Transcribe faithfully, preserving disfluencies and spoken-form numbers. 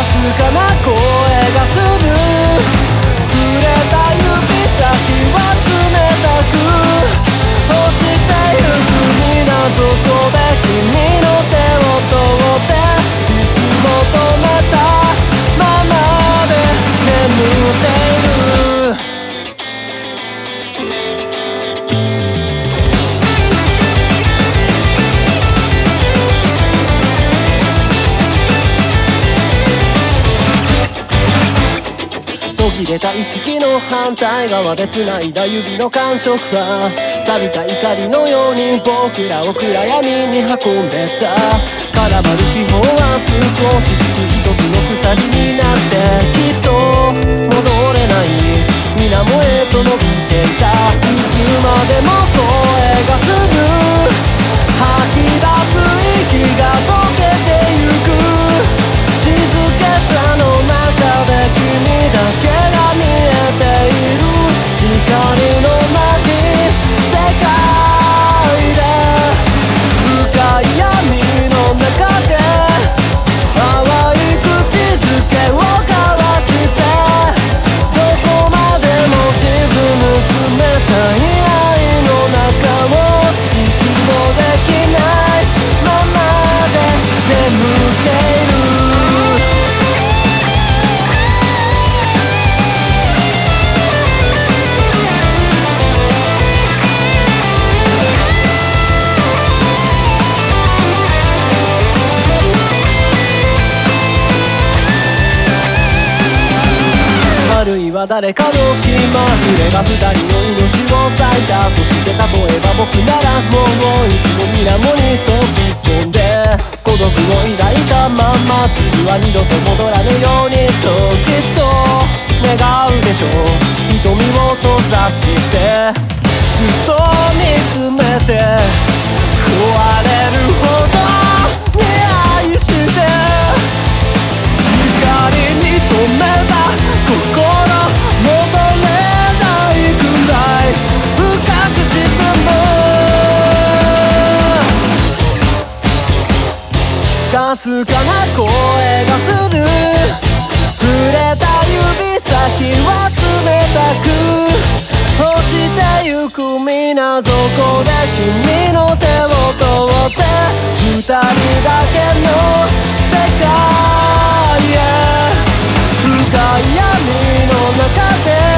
すかな声がする。触れた指先は冷たく落ちてゆく水底で君の手を通って引き求めたままで眠っている。途切れた意識の反対側で繋いだ指の感触は錆びた怒りのように僕らを暗闇に運んでた。絡まる気泡は少しずつ一つの鎖になってきっと戻れない水面へと伸びていた。いつまでも声がする。吐き出す息が溶けてゆく。静けさの中で君だけが見えている。光のない世界で深い闇の中で淡い口づけを交わしてどこまでも沈む冷たい愛の中を息もできないままで眠っている。あるいは誰かの気まぐれが二人の命を割いたとして例えば僕ならもう一度水面に飛び込んで孤独を抱いたまま次は二度と戻らぬようにときっと願うでしょう。瞳を閉ざしてずっと見つめて壊れるほどに愛して光に止めた心戻れないくらい深く沈む。かすかな声がする。触れた指先は冷たく落ちてゆく水底で君の手を通って二人だけの世界へ深い闇の中で